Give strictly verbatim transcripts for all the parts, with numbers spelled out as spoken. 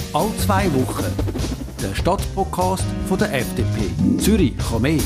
Alle zwei Wochen der Stadtpodcast von der F D P. Zürich kann mehr.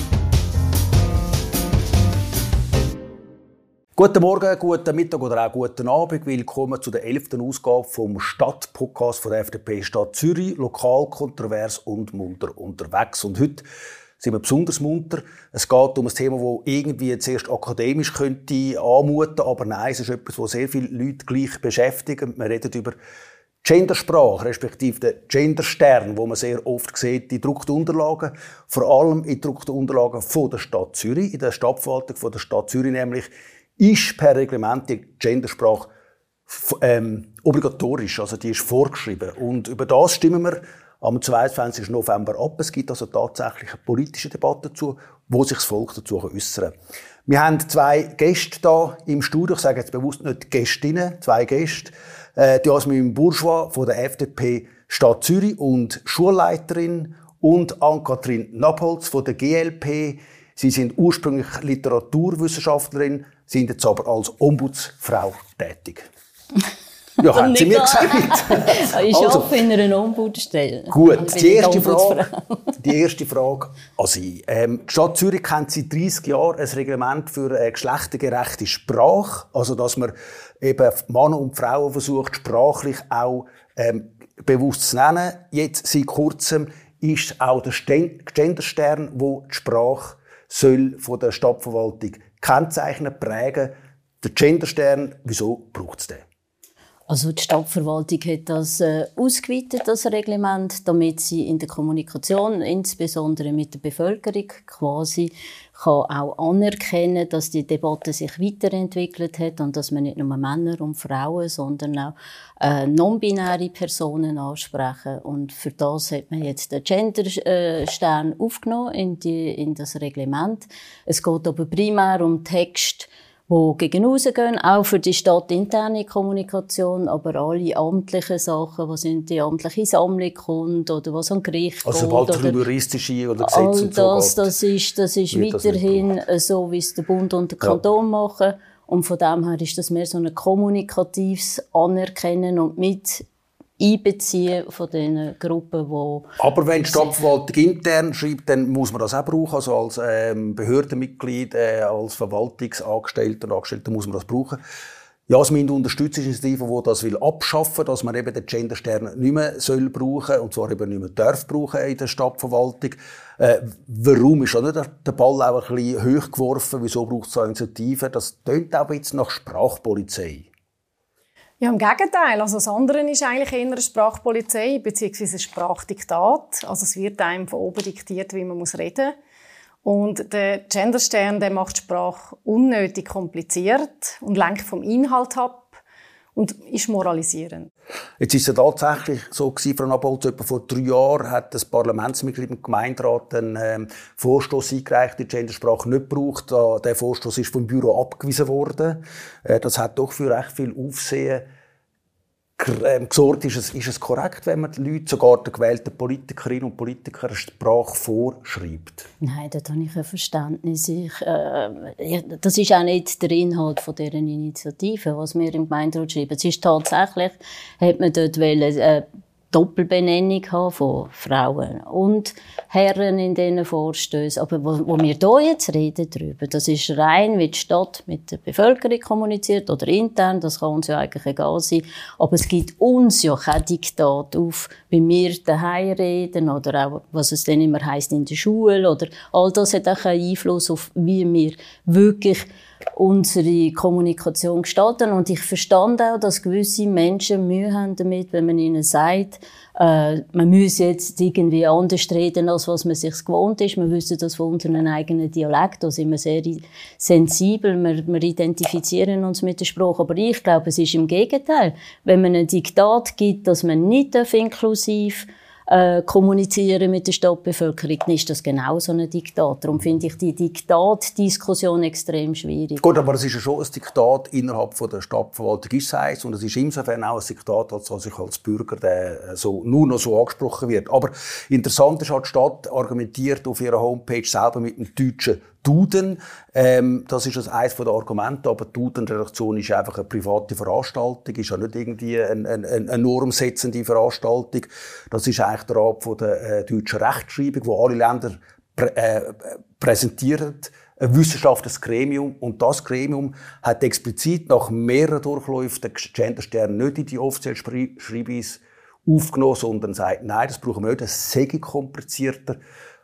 Guten Morgen, guten Mittag oder auch guten Abend. Willkommen zu der elften Ausgabe vom Stadtpodcast von der F D P Stadt Zürich. Lokal, kontrovers und munter unterwegs. Und heute sind wir besonders munter. Es geht um ein Thema, das irgendwie zuerst akademisch könnte anmuten, aber nein, es ist etwas, das sehr viele Leute gleich beschäftigt. Wir reden über Gendersprache, respektive den Genderstern, wo man sehr oft sieht, die gedruckten Unterlagen, vor allem in gedruckten Unterlagen von der Stadt Zürich, in der Stadtverwaltung von der Stadt Zürich nämlich, ist per Reglement die Gendersprache ähm, obligatorisch, also die ist vorgeschrieben. Und über das stimmen wir am zweiundzwanzigsten November ab. Es gibt also tatsächlich eine politische Debatte dazu, wo sich das Volk dazu äußern kann. Wir haben zwei Gäste hier im Studio, ich sage jetzt bewusst nicht Gästinnen, zwei Gäste. Äh, die Jasmin Bourgeois von der F D P Stadt Zürich und Schulleiterin und Ann-Kathrin Nabholz von der G L P. Sie sind ursprünglich Literaturwissenschaftlerin, sind jetzt aber als Ombudsfrau tätig. Ja, haben Sie mir gesagt. Ich also, arbeite in einer Ombudsstelle. Gut, die erste, Frage, die erste Frage an Sie. Ähm, die Stadt Zürich kennt seit dreissig Jahren ein Reglement für eine geschlechtergerechte Sprache. Also, dass man eben Männer und Frauen versucht, sprachlich auch ähm, bewusst zu nennen. Jetzt, seit kurzem, ist auch der Genderstern, wo die Sprache soll von der Stadtverwaltung kennzeichnen, prägen. Der Genderstern, wieso braucht es den? Also die Stadtverwaltung hat das äh, ausgeweitet, das Reglement, damit sie in der Kommunikation, insbesondere mit der Bevölkerung, quasi kann auch anerkennen, dass die Debatte sich weiterentwickelt hat und dass man nicht nur Männer und Frauen, sondern auch äh, non-binäre Personen ansprechen. Und für das hat man jetzt den Genderstern aufgenommen in, die, in das Reglement. Es geht aber primär um Text, die gegen rausgehen, auch für die stadtinterne Kommunikation, aber alle amtlichen Sachen, was in die amtliche Sammlung kommt oder was am Gericht also geht. Also sobald juristische oder Gesetze all und so das, geht, das ist, das ist weiterhin das so, wie es der Bund und der Kanton ja. machen. Und von dem her ist das mehr so ein kommunikatives Anerkennen und mit Einbeziehen von den Gruppen, die... Aber wenn die Stadtverwaltung intern schreibt, dann muss man das auch brauchen. Also als ähm, Behördenmitglied, äh, als Verwaltungsangestellter und Angestellter muss man das brauchen. Jasmin unterstützt eine Initiative, die das will abschaffen will, dass man eben den Genderstern nicht mehr soll brauchen und zwar eben nicht mehr darf brauchen in der Stadtverwaltung. Äh, warum ist auch nicht der Ball auch ein bisschen hochgeworfen? Wieso braucht es so eine Initiative? Das tönt auch jetzt nach Sprachpolizei. Ja, im Gegenteil. Also das andere ist eigentlich eher eine Sprachpolizei bzw. ein Sprachdiktat. Also es wird einem von oben diktiert, wie man reden muss. Und der Genderstern, der macht Sprache unnötig kompliziert und lenkt vom Inhalt ab und ist moralisierend. Jetzt ist es tatsächlich so gewesen, Frau Nabholz, etwa vor drei Jahren hat das Parlamentsmitglied im Gemeinderat einen ähm, Vorstoss eingereicht, die Gendersprache nicht braucht. Äh, der Vorstoss ist vom Büro abgewiesen worden. Äh, das hat doch für recht viel Aufsehen äh, gesorgt. Ist es, ist es korrekt, wenn man die Leute, sogar die gewählten Politikerinnen und Politiker, eine Sprache vorschreibt? Nein, da habe ich ein Verständnis. Ich, äh, das ist auch nicht der Inhalt von dieser Initiative, was wir im Gemeinderat schreiben. Es ist tatsächlich, hat man dort wollen, äh, Doppelbenennung haben von Frauen und Herren in diesen Vorstößen. Aber wo, wo wir hier jetzt reden darüber, das ist rein, wie die Stadt mit der Bevölkerung kommuniziert oder intern, das kann uns ja eigentlich egal sein. Aber es gibt uns ja kein Diktat auf, wie wir daheim reden oder auch, was es dann immer heisst in der Schule oder all das hat auch einen Einfluss auf, wie wir wirklich unsere Kommunikation gestalten. Und ich verstand auch, dass gewisse Menschen Mühe haben damit, wenn man ihnen sagt, äh, man müsse jetzt irgendwie anders reden, als was man sich gewohnt ist. Wir wissen das von unserem eigenen Dialekt. Da sind wir sehr sensibel. Wir, wir identifizieren uns mit der Sprache. Aber ich glaube, es ist im Gegenteil. Wenn man ein Diktat gibt, dass man nicht inklusiv Äh, kommunizieren mit der Stadtbevölkerung, dann ist das genau so ein Diktat. Darum finde ich die Diktatdiskussion extrem schwierig. Gut, aber es ist ja schon ein Diktat innerhalb von der Stadtverwaltung ist es und es ist insofern auch ein Diktat, als dass ich als Bürger der so, nur noch so angesprochen wird. Aber interessant ist, hat die Stadt argumentiert auf ihrer Homepage selber mit dem deutschen Duden. Ähm, das ist also eines der Argumente, aber die Duden-Redaktion ist einfach eine private Veranstaltung, ist ja nicht irgendwie eine, eine, eine normsetzende Veranstaltung. Das ist eigentlich der Rat von der äh, deutschen Rechtschreibung, wo alle Länder prä äh, präsentieren. Ein wissenschaftliches Gremium. Und das Gremium hat explizit nach mehreren Durchläufen den Genderstern nicht in die offizielle Schreibweise aufgenommen, sondern sagt, nein, das brauchen wir nicht, das sei komplizierter.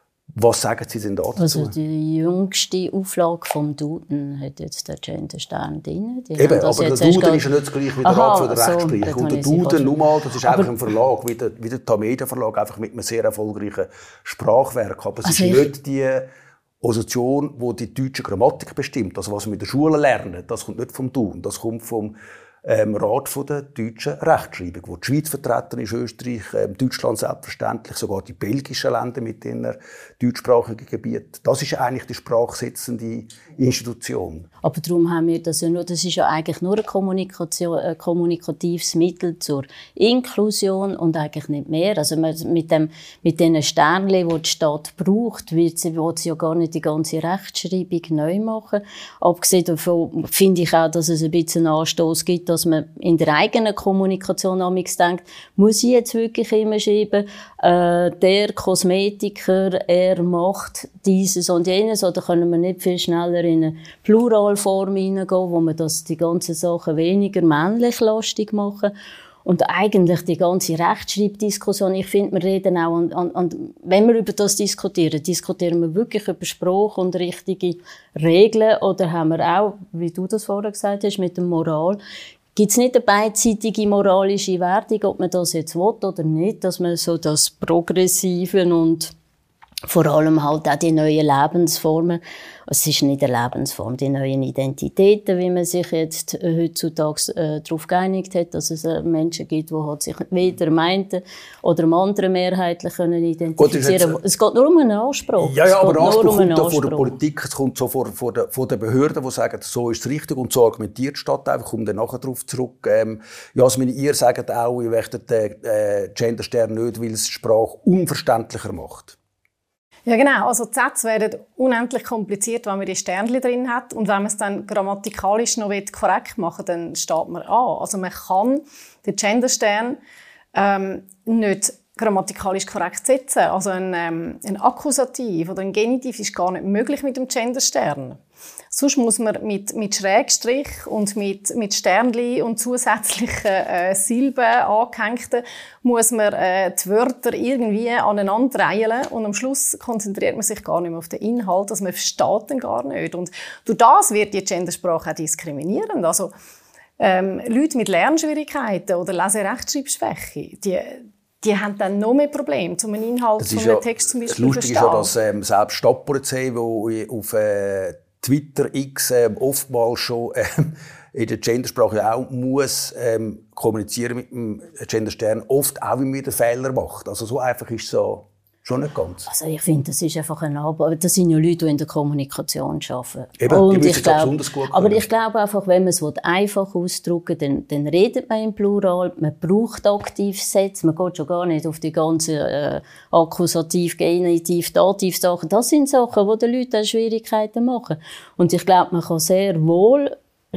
Was sagen Sie denn dazu? Also die jüngste Auflage vom Duden hat jetzt den Genderstern drin. Die Eben, aber der Duden ist ja nicht das gleiche wie der Rat für den Rechtsprechung. So, und der Duden, nun mal, das ist einfach ein Verlag, wie der, wie der Tamedia Verlag, einfach mit einem sehr erfolgreichen Sprachwerk. Aber es also ist nicht die Organisation, die die deutsche Grammatik bestimmt. Also was wir in der Schule lernen, das kommt nicht vom Duden, das kommt vom ähm, Rat von der deutschen Rechtschreibung, wo die Schweiz vertreten ist, Österreich, ähm, Deutschland selbstverständlich, sogar die belgischen Länder mit ihren deutschsprachigen Gebieten. Das ist eigentlich die sprachsetzende Institution. Aber darum haben wir das ja nur, das ist ja eigentlich nur ein, Kommunikation, ein kommunikatives Mittel zur Inklusion und eigentlich nicht mehr. Also mit dem, mit den Sternchen, die die Stadt braucht, wird sie, will sie ja gar nicht die ganze Rechtschreibung neu machen. Abgesehen davon finde ich auch, dass es ein bisschen einen Anstoss gibt, dass man in der eigenen Kommunikation amigs denkt, muss ich jetzt wirklich immer schreiben, äh, der Kosmetiker, er macht dieses und jenes, oder können wir nicht viel schneller in eine Pluralform hineingehen, wo wir das, die ganzen Sachen weniger männlich lastig machen. Und eigentlich die ganze Rechtschreibdiskussion, ich finde, wir reden auch, und, und, und wenn wir über das diskutieren, diskutieren wir wirklich über Spruch und richtige Regeln, oder haben wir auch, wie du das vorher gesagt hast, mit der Moral, gibt es nicht eine beidseitige moralische Wertung, ob man das jetzt will oder nicht, dass man so das Progressive und vor allem halt auch die neuen Lebensformen, es ist nicht eine Lebensform, die neuen Identitäten, wie man sich jetzt heutzutage äh, darauf geeinigt hat, dass es äh, Menschen gibt, die halt sich weder meinten oder dem anderen mehrheitlich können identifizieren können. Es geht nur um einen Anspruch. Ja, ja, aber der Anspruch kommt da von der Politik, es kommt so von, von, der, von den Behörden, die sagen, so ist es richtig, und so argumentiert die Stadt einfach, um dann nachher darauf zurück. Ähm, Jasmin, ihr sagt auch, ihr möchtet den äh, Genderstern nicht, weil es die Sprache unverständlicher macht. Ja, genau. Also die Sätze werden unendlich kompliziert, wenn man die Sternchen drin hat. Und wenn man es dann grammatikalisch noch korrekt machen will, dann steht man an. Also man kann den Genderstern ähm, nicht grammatikalisch korrekt setzen. Also ein, ähm, ein Akkusativ oder ein Genitiv ist gar nicht möglich mit dem Genderstern. Sonst muss man mit, mit Schrägstrich und mit, mit Sternli und zusätzlichen äh, Silben angehängten, muss man äh, die Wörter irgendwie aneinander reihen, und am Schluss konzentriert man sich gar nicht mehr auf den Inhalt, also man versteht den gar nicht. Und durch das wird die Gendersprache auch diskriminierend. Also ähm, Leute mit Lernschwierigkeiten oder Lese-Rechtschreibschwäche, die Die haben dann noch mehr Probleme, um einen Inhalt von einem ja, Text zum Beispiel zu verstehen. Das Lustige ist ja, dass ähm, selbst Stadtpolizei, die auf äh, Twitter X äh, oftmals schon äh, in der Gendersprache auch muss ähm, kommunizieren mit dem Genderstern, oft auch wieder Fehler macht. Also so einfach ist es so schon nicht ganz. Also ich finde, das ist einfach ein Arbeit. Das sind ja Leute, die in der Kommunikation arbeiten. Eben, und die ich glaub, besonders gut aber ich glaube einfach, wenn man es einfach ausdrücken will, dann, dann redet man im Plural, man braucht Aktivsätze, man geht schon gar nicht auf die ganzen äh, Akkusativ, Genitiv, Dativ-Sachen. Das sind Sachen, die den Leuten Schwierigkeiten machen. Und ich glaube, man kann sehr wohl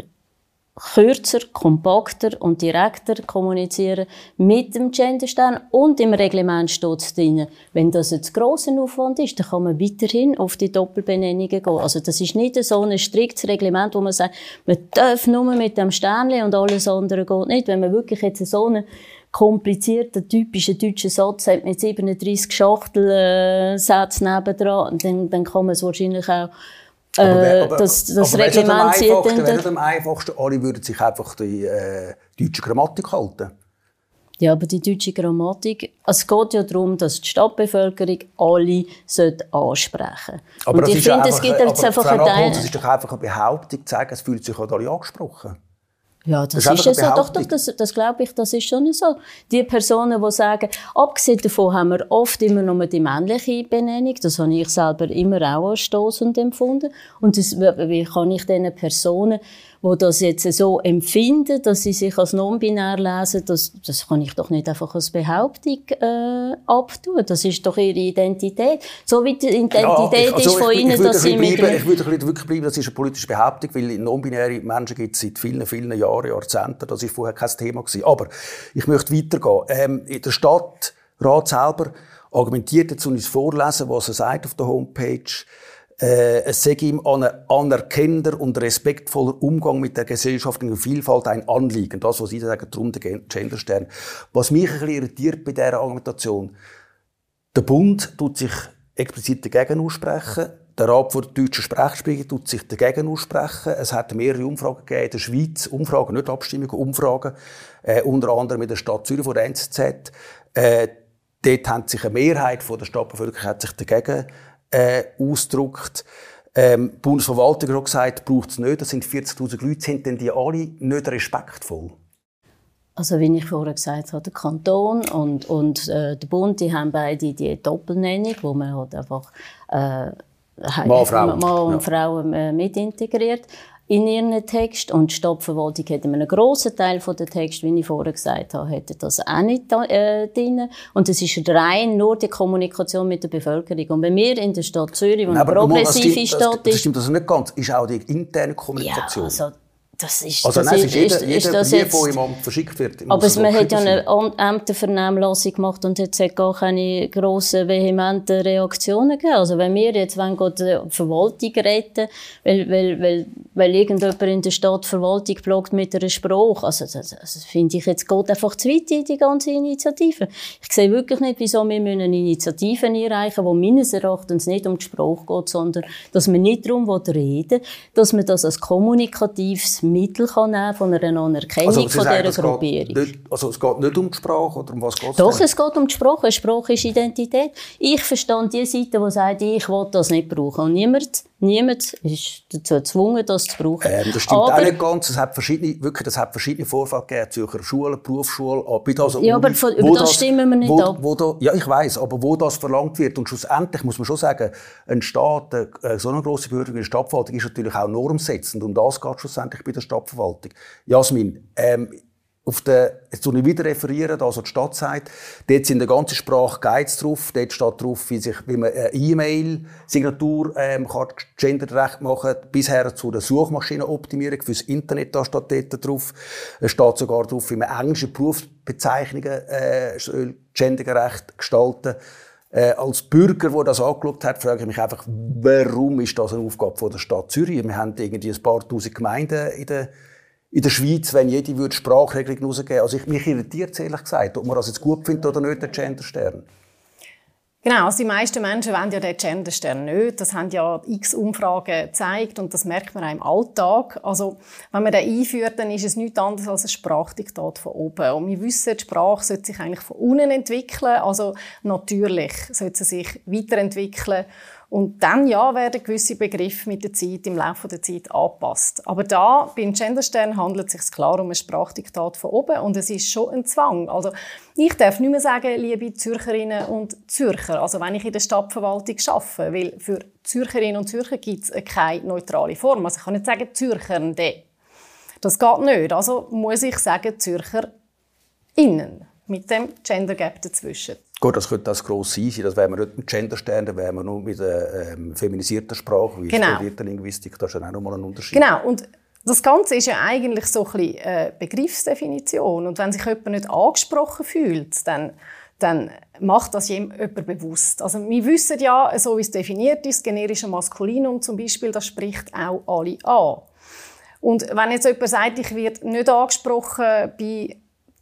kürzer, kompakter und direkter kommunizieren mit dem Genderstern, und im Reglement steht es drin, wenn das ein grosser Aufwand ist, dann kann man weiterhin auf die Doppelbenennungen gehen. Also das ist nicht so ein striktes Reglement, wo man sagt, man darf nur mit dem Sternchen und alles andere geht nicht. Wenn man wirklich jetzt so einen komplizierten, typischen deutschen Satz hat mit siebenunddreissig Schachtelsätzen äh, nebendran, dann, dann kann man es wahrscheinlich auch Aber, wer, aber, das, das aber Reglement sieht dann... Wäre am einfachsten, alle würden sich einfach die äh, deutsche Grammatik halten? Ja, aber die deutsche Grammatik... Also es geht ja darum, dass die Stadtbevölkerung alle ansprechen sollte. Aber, und ich finde, es gibt jetzt einfach einen Teil... Das ist doch einfach eine Behauptung, zu sagen, es fühlt sich alle angesprochen. Ja, das, das ist, ist ja so. Doch, doch, das, das glaube ich, das ist schon so. Die Personen, die sagen, abgesehen davon haben wir oft immer nur die männliche Benennung, das habe ich selber immer auch als stossend empfunden. Und das, wie kann ich diesen Personen, die das jetzt so empfinden, dass sie sich als non-binär lesen, das, das kann ich doch nicht einfach als Behauptung äh, abtun. Das ist doch ihre Identität. So wie die Identität ja, ich, also ist von ich, ihnen, ich dass sie mit... Bleiben, ich würde wirklich bleiben, das ist eine politische Behauptung, weil non-binäre Menschen gibt es seit vielen, vielen Jahren, Jahrzehnten. Das war vorher kein Thema gewesen. Aber ich möchte weitergehen. Ähm, in der Stadtrat selber argumentiert jetzt, und ich vorlesen, was er sagt auf der Homepage, äh, es sei ihm ein anerkennender und respektvoller Umgang mit der gesellschaftlichen Vielfalt ein Anliegen. Das, was Sie sagen, darum der Genderstern. Was mich ein bisschen irritiert bei dieser Argumentation, der Bund tut sich explizit dagegen aussprechen. Der Rat der deutschen Sprechsprecher tut sich dagegen aussprechen. Es hat mehrere Umfragen gegeben in der Schweiz. Umfragen, nicht Abstimmungen, Umfragen. Äh, unter anderem in der Stadt Zürich von der N Z Z. Äh, dort hat sich eine Mehrheit von der Stadtbevölkerung hat sich dagegen äh, ausgedrückt. Ähm, die Bundesverwaltung hat gesagt, braucht es nicht. Das sind vierzigtausend Leute. Sind denn die alle nicht respektvoll? Also wie ich vorher gesagt habe, der Kanton und, und äh, der Bund, die haben beide die Doppelnennung, wo man halt einfach äh, Mann, Frau. Mann und ja. Frauen äh, mit integriert in ihren Text. Und die Stadtverwaltung hätte einen grossen Teil von der Text, wie ich vorher gesagt habe, hätte das auch nicht äh, drin. Und es ist rein nur die Kommunikation mit der Bevölkerung. Und wenn wir in der Stadt Zürich, wo eine progressive Stadt ist... Das stimmt also nicht ganz. Ist auch die interne Kommunikation. Ja, also Das ist, also das nein, ist, ist jeder, ist, jeder ist das Brief, jetzt, der im Amt verschickt wird. Aber man hat ja eine Ämtervernehmlassung gemacht und es hat gar keine grossen, vehementen Reaktionen gegeben. Also wenn wir jetzt wollen, die Verwaltung retten, weil, weil, weil, weil irgendjemand in der Stadt Verwaltung blockt mit einem Spruch, also das, das finde ich jetzt geht einfach zu weit in die ganze Initiative. Ich sehe wirklich nicht, wieso wir eine Initiative einreichen, wo meines Erachtens nicht um den Spruch geht, sondern dass man nicht darum reden will, dass man das als kommunikatives Mittel kann nehmen von einer Anerkennung also, von sagen, dieser Gruppierung. Nicht, also es geht nicht um die Sprache, oder um was geht es? Doch, denn? es geht um die Sprache. Sprache ist Identität. Ich verstehe die Seite, die sagt, ich will das nicht brauchen. Und niemand, niemand ist dazu gezwungen, das zu brauchen. Ähm, das stimmt aber, auch nicht ganz. Es hat verschiedene, wirklich, es hat verschiedene Vorfälle gegeben. Zürcher Schulen, Berufsschulen, also ja, aber von, über das, das stimmen wir nicht wo, ab. Wo da, ja, ich weiss, aber wo das verlangt wird. Und schlussendlich muss man schon sagen, ein Staat, äh, so eine grosse Behörde wie eine Stadtverwaltung ist natürlich auch normsetzend. Und das geht schlussendlich bei der Stadtverwaltung. Jasmin, ähm, auf der, jetzt tue ich wieder referieren, also die Stadt sagt, dort sind eine ganze Sprache Guides drauf, dort steht drauf, wie, sich, wie man eine E-Mail-Signatur ähm, kann gendergerecht machen kann, bisher zu der Suchmaschinenoptimierung fürs Internet, da steht dort drauf. Es steht sogar drauf, wie man englische Berufsbezeichnungen äh, gendergerecht gestalten. Äh, als Bürger, der das angeschaut hat, frage ich mich einfach, warum ist das eine Aufgabe von der Stadt Zürich? Wir haben irgendwie ein paar tausend Gemeinden in der In der Schweiz, wenn jede würde Sprachregelung rausgeben. Also ich, mich irritiert es ehrlich gesagt, ob man das jetzt gut findet oder nicht, den Genderstern. Genau, also die meisten Menschen wollen ja den Genderstern nicht. Das haben ja x Umfragen gezeigt und das merkt man auch im Alltag. Also wenn man den einführt, dann ist es nichts anderes als ein Sprachdiktat von oben. Und wir wissen, die Sprache sollte sich eigentlich von unten entwickeln. Also natürlich sollte sie sich weiterentwickeln. Und dann, ja, werden gewisse Begriffe mit der Zeit, im Laufe der Zeit angepasst. Aber da, beim Genderstern, handelt es sich klar um ein Sprachdiktat von oben. Und es ist schon ein Zwang. Also, ich darf nicht mehr sagen, liebe Zürcherinnen und Zürcher, also wenn ich in der Stadtverwaltung arbeite, weil für Zürcherinnen und Zürcher gibt es keine neutrale Form. Also, ich kann nicht sagen Zürchernde. Das geht nicht. Also muss ich sagen ZürcherInnen. Mit dem Gender Gap dazwischen. Gut, das könnte das gross sein. Das wäre nicht mit Genderstern, dann wären wir nur mit einer ähm, feminisierten Sprache, wie genau. studierte Linguistik. Das ist dann auch nochmal ein Unterschied. Genau. Und das Ganze ist ja eigentlich so ein bisschen eine Begriffsdefinition. Und wenn sich jemand nicht angesprochen fühlt, dann, dann macht das jemand bewusst. Also wir wissen ja, so wie es definiert ist, generische Maskulinum zum Beispiel, das spricht auch alle an. Und wenn jetzt jemand sagt, ich werde nicht angesprochen bei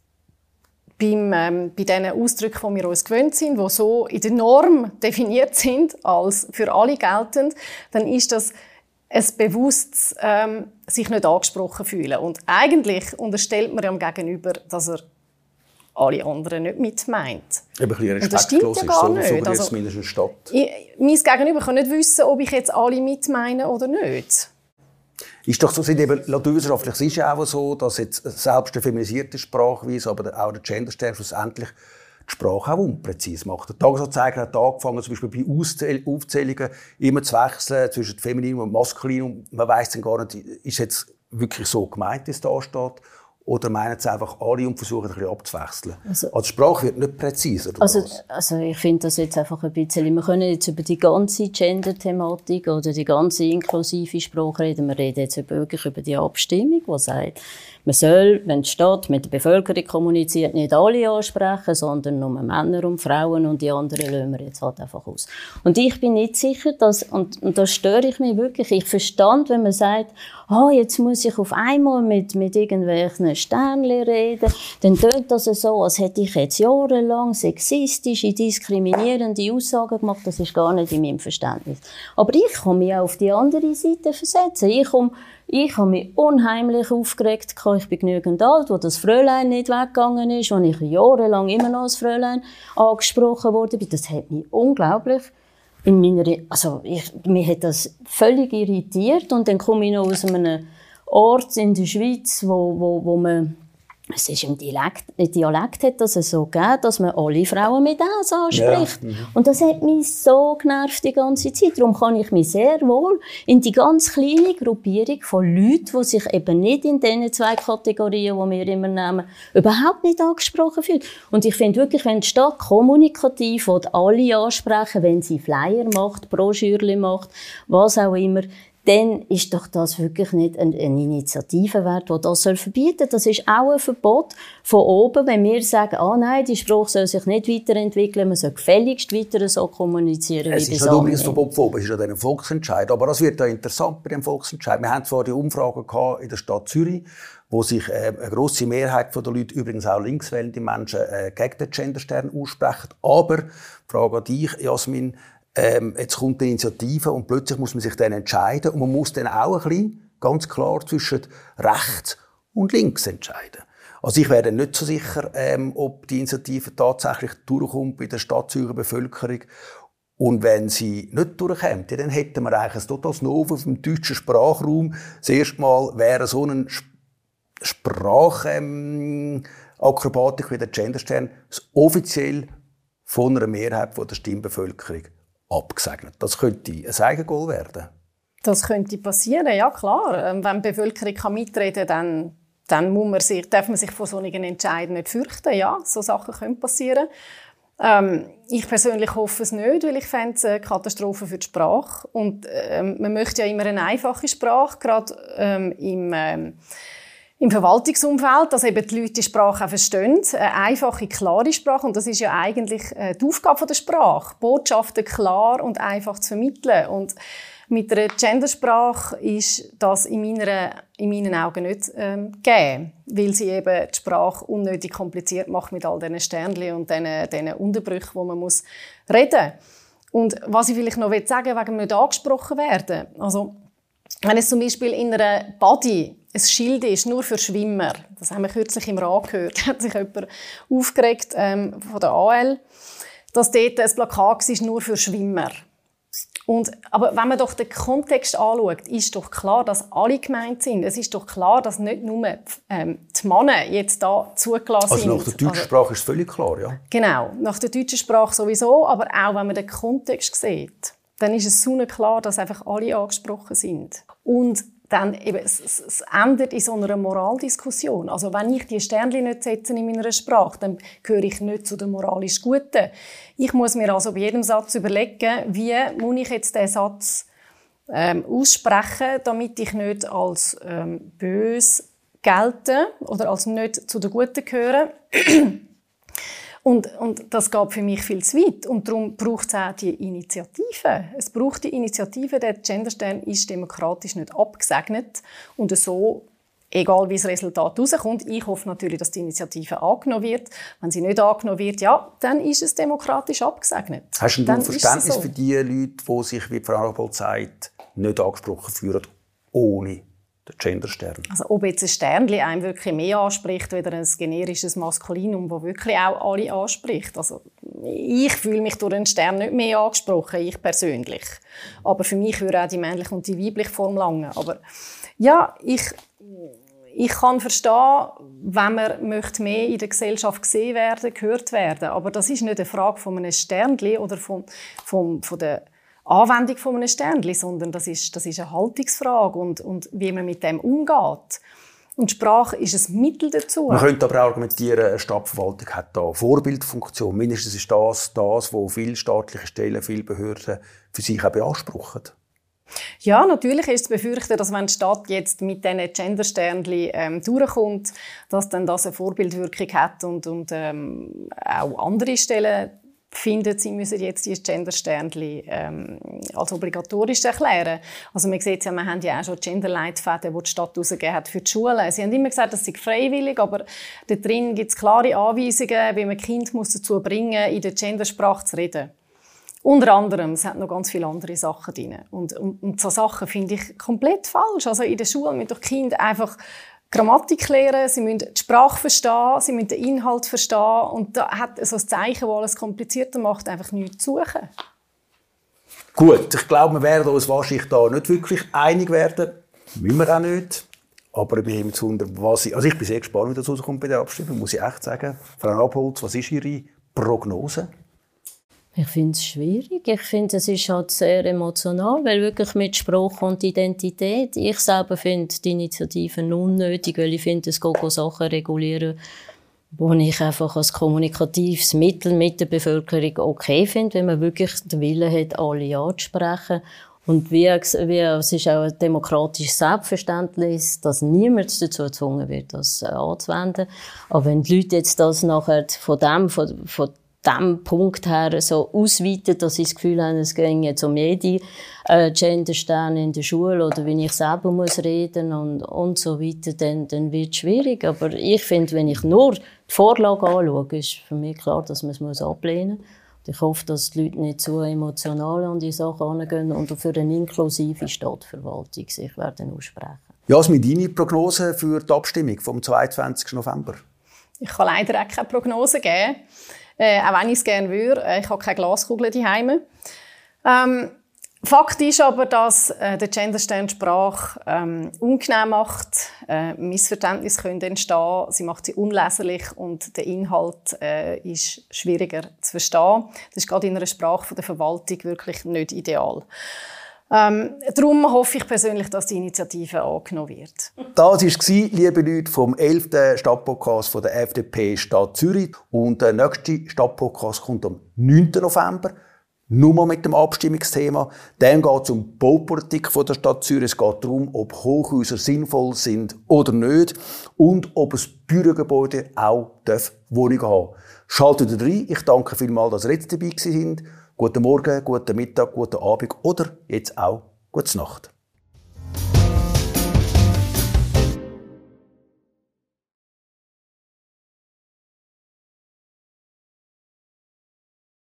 Beim, ähm, bei diesen Ausdrücken, die wir uns gewöhnt sind, die so in der Norm definiert sind, als für alle geltend, dann ist das ein bewusstes ähm, sich nicht angesprochen fühlen. Und eigentlich unterstellt man dem Gegenüber, dass er alle anderen nicht mitmeint. Ein bisschen respektlos und das stimmt ja gar ist, so, nicht. So also, zumindest in der Stadt. Ich, mein Gegenüber kann nicht wissen, ob ich jetzt alle mitmeine oder nicht. Ist doch so, sind eben naturwissenschaftlich, es ist ja auch so, dass jetzt selbst eine feminisierte Sprachweise, aber auch der Genderstern schlussendlich die Sprache auch unpräzise macht. Der Tagesanzeiger hat angefangen, zum Beispiel bei Aufzählungen immer zu wechseln zwischen Feminin und Maskulin. Man weiss dann gar nicht, ist jetzt wirklich so gemeint, wie es da steht? Oder meinen es einfach alle und versuchen, ein bisschen abzuwechseln? Also, also die Sprache wird nicht präziser. Also, also ich finde das jetzt einfach ein bisschen... Wir können jetzt über die ganze Gender-Thematik oder die ganze inklusive Sprache reden. Wir reden jetzt wirklich über die Abstimmung, die sagt, man soll, wenn die Stadt mit der Bevölkerung kommuniziert, nicht alle ansprechen, sondern nur Männer und Frauen und die anderen lassen wir jetzt halt einfach aus. Und ich bin nicht sicher, dass, und, und da störe ich mich wirklich, ich verstand, wenn man sagt, ah, oh, jetzt muss ich auf einmal mit, mit irgendwelchen Sternchen reden, dann tönt das so, als hätte ich jetzt jahrelang sexistische, diskriminierende Aussagen gemacht, das ist gar nicht in meinem Verständnis. Aber ich kann mich auch auf die andere Seite versetzen. Ich komme Ich habe mich unheimlich aufgeregt. Ich bin genügend alt, wo das Fräulein nicht weggegangen ist, wo ich jahrelang immer noch als Fräulein angesprochen wurde. Das hat mich unglaublich in meiner, also ich, mich hat das völlig irritiert. Und dann komme ich noch aus einem Ort in der Schweiz, wo, wo, wo man, es ist im Dialekt, im Dialekt hat das so gegeben, dass man alle Frauen mit «das» anspricht. Ja. Mhm. Und das hat mich so genervt die ganze Zeit. Darum kann ich mich sehr wohl in die ganz kleine Gruppierung von Leuten, die sich eben nicht in diesen zwei Kategorien, die wir immer nehmen, überhaupt nicht angesprochen fühlen. Und ich finde wirklich, wenn die Stadt kommunikativ alle ansprechen, wenn sie Flyer macht, Broschüren macht, was auch immer, dann ist doch das wirklich nicht eine Initiative wert, die das verbieten soll. Das ist auch ein Verbot von oben, wenn wir sagen, ah nein, die Sprache soll sich nicht weiterentwickeln, man soll gefälligst weiter so kommunizieren. Es wie ist nicht unbedingt ein Verbot von oben, es ist ja ein Volksentscheid. Aber das wird ja interessant bei dem Volksentscheid. Wir haben zwar die Umfragen gehabt in der Stadt Zürich, wo sich äh, eine grosse Mehrheit der Leute, übrigens auch linkswählende Menschen, äh, gegen den Genderstern aussprechen. Aber, Frage an dich, Jasmin, Ähm, jetzt kommt die Initiative und plötzlich muss man sich dann entscheiden und man muss dann auch ein bisschen ganz klar zwischen rechts und links entscheiden. Also ich wäre nicht so sicher, ähm, ob die Initiative tatsächlich durchkommt bei der Stadtzürcher Bevölkerung. Und wenn sie nicht durchkommt, dann hätten wir eigentlich ein totales Novum im deutschen Sprachraum. Das erste Mal wäre so eine Sprachakrobatik ähm, wie der Genderstern offiziell von einer Mehrheit der Stimmbevölkerung abgesegnet. Das könnte ein Eigengoal werden. Das könnte passieren, ja klar. Wenn die Bevölkerung mitreden kann, dann, dann muss man sich, darf man sich von solchen Entscheidungen nicht fürchten. Ja, so Sachen können passieren. Ähm, ich persönlich hoffe es nicht, weil ich fände es eine Katastrophe für die Sprache. Und ähm, man möchte ja immer eine einfache Sprache, gerade ähm, im ähm, Im Verwaltungsumfeld, dass eben die Leute die Sprache auch verstehen. Eine einfache, klare Sprache. Und das ist ja eigentlich die Aufgabe der Sprache. Botschaften klar und einfach zu vermitteln. Und mit einer Gendersprache ist das in, meiner, in meinen Augen nicht ähm, gegeben. Weil sie eben die Sprache unnötig kompliziert macht mit all diesen Sternchen und diesen, diesen Unterbrüchen, wo man muss reden muss. Und was ich vielleicht noch sagen will, wegen nicht angesprochen werden. Also, wenn es zum Beispiel in einer Body ein Schild ist, nur für Schwimmer. Das haben wir kürzlich im Rat gehört. Da hat sich jemand aufgeregt ähm, von der A L, dass dort ein Plakat ist, nur für Schwimmer. Und, aber wenn man doch den Kontext anschaut, ist doch klar, dass alle gemeint sind. Es ist doch klar, dass nicht nur ähm, die Männer jetzt da zugelassen also sind. Also nach der deutschen Sprache ist es völlig klar, ja? Genau, nach der deutschen Sprache sowieso, aber auch wenn man den Kontext sieht, dann ist es so klar, dass einfach alle angesprochen sind. Und dann eben, es, es endet in so einer Moraldiskussion. Also wenn ich die Sternchen nicht setze in meiner Sprache, dann gehöre ich nicht zu den moralisch Guten. Ich muss mir also bei jedem Satz überlegen, wie muss ich jetzt diesen Satz ähm, aussprechen, damit ich nicht als ähm, böse gelte oder als nicht zu den Guten gehöre. Und, und das geht für mich viel zu weit. Und darum braucht es auch die Initiative. Es braucht die Initiative. Der Genderstern ist demokratisch nicht abgesegnet. Und so, egal wie das Resultat rauskommt, ich hoffe natürlich, dass die Initiative angenommen wird. Wenn sie nicht angenommen wird, ja, dann ist es demokratisch abgesegnet. Hast du ein Verständnis so für die Leute, die sich, wie Frau Arbold sagt, nicht angesprochen fühlen, ohne der Genderstern? Also ob jetzt ein Sternchen einem wirklich mehr anspricht, oder ein generisches Maskulinum, das wirklich auch alle anspricht. Also ich fühle mich durch einen Stern nicht mehr angesprochen, ich persönlich. Aber für mich würde auch die männliche und die weibliche Form langen. Aber ja, ich, ich kann verstehen, wenn man möchte mehr in der Gesellschaft gesehen werden, gehört werden. Aber das ist nicht eine Frage von einem Sternchen oder von, von, von der Anwendung von einem Sternchen, sondern das ist, das ist eine Haltungsfrage und, und wie man mit dem umgeht. Und Sprache ist ein Mittel dazu. Man könnte aber auch argumentieren, eine Stadtverwaltung hat da Vorbildfunktion. Mindestens ist das, das, was viele staatliche Stellen, viele Behörden für sich auch beanspruchen. Ja, natürlich ist zu befürchten, dass wenn die Stadt jetzt mit diesen Gendersternchen ähm, durchkommt, dass dann das eine Vorbildwirkung hat und, und ähm, auch andere Stellen finden, sie müssen jetzt die Gendersternchen ähm, als obligatorisch erklären. Also man sieht ja, wir haben ja auch schon Genderleitfäden, die die Stadt herausgegeben hat für die Schulen. Sie haben immer gesagt, das sei freiwillig, aber da drin gibt es klare Anweisungen, wie man Kind muss dazu bringen, in der Gendersprache zu reden. Unter anderem, es hat noch ganz viele andere Sachen drin. Und, und, und so Sachen finde ich komplett falsch. Also in der Schule müssen doch Kinder einfach Grammatik lernen, sie müssen die Sprache verstehen, sie müssen den Inhalt verstehen. Und da hat so ein Zeichen, das alles komplizierter macht, einfach nichts zu suchen. Gut, ich glaube, wir werden uns wahrscheinlich da nicht wirklich einig werden. Müssen wir auch nicht. Aber ich bin immer zu wundern, was ich... Also ich bin sehr gespannt, wie das rauskommt bei der Abstimmung, muss ich echt sagen. Frau Abholz, was ist Ihre Prognose? Ich finde es schwierig. Ich finde, es ist halt sehr emotional, weil wirklich mit Sprache und Identität. Ich selber finde die Initiativen unnötig, weil ich finde, es geht Sachen regulieren, die ich einfach als kommunikatives Mittel mit der Bevölkerung okay finde, wenn man wirklich den Willen hat, alle anzusprechen. Und wie, wie, es ist auch ein demokratisches Selbstverständnis, dass niemand dazu gezwungen wird, das anzuwenden. Aber wenn die Leute jetzt das nachher von dem, von, von dem Punkt her so ausweiten, dass sie das Gefühl haben, es ging jetzt um jede äh, Gendersterne in der Schule oder wenn ich selber muss reden und, und so weiter, dann, dann wird es schwierig. Aber ich finde, wenn ich nur die Vorlage anschaue, ist für mich klar, dass man es ablehnen muss. Und ich hoffe, dass die Leute nicht zu emotional an die Sachen herangehen und für eine inklusive Stadtverwaltung sich werden aussprechen. Jasmin, deine Prognose für die Abstimmung vom zweiundzwanzigsten November? Ich kann leider auch keine Prognose geben. Äh, auch wenn ich es gerne würde. Ich habe keine Glaskugel daheim. Ähm, Fakt ist aber, dass äh, der Genderstern Sprache ähm, ungenau macht. Äh, Missverständnisse können entstehen. Sie macht sie unleserlich und der Inhalt äh, ist schwieriger zu verstehen. Das ist gerade in einer Sprache von der Verwaltung wirklich nicht ideal. Ähm, darum hoffe ich persönlich, dass die Initiative angenommen wird. Das war, liebe Leute, vom elften Stadtpodcast von der F D P Stadt Zürich. Und der nächste Stadtpodcast kommt am neunten November. Nur mal mit dem Abstimmungsthema. Dann geht es um die Baupolitik von der Stadt Zürich. Es geht darum, ob Hochhäuser sinnvoll sind oder nicht. Und ob ein Bürogebäude auch Wohnungen haben darf. Schaltet rein. Ich danke vielmals, dass ihr jetzt dabei sind. Guten Morgen, guten Mittag, guten Abend oder jetzt auch gute Nacht.